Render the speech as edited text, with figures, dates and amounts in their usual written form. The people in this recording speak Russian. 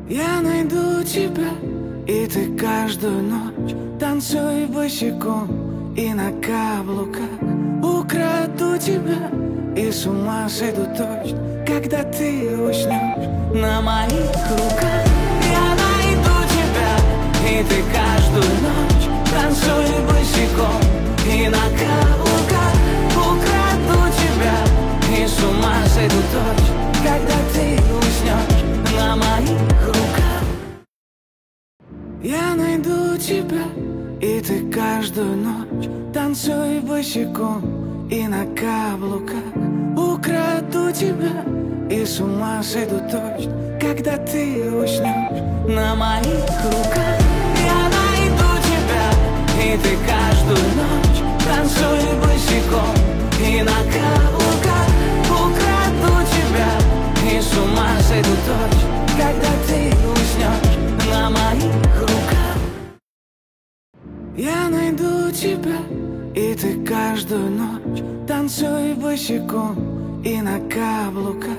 Я найду тебя, и ты каждую ночь танцуй босиком и на каблуках. Украду тебя и с ума сойду точно, когда ты уснешь на моих руках. Я найду тебя, и ты каждую ночь танцуй босиком и на каблуках. Украду тебя и с ума сойду точно, когда ты уснешь на моих руках. Я найду тебя, и ты каждую ночь танцуй босиком и на каблуках. Украду тебя и с ума сойду точно, когда ты уснешь на моих руках. Я найду тебя, и ты каждую ночь танцуй босиком и на каблуках. Украду тебя и с ума сойду точно, когда ты уснешь на моих руках. Я найду тебя, и ты каждую ночь танцуй босиком и на каблуках.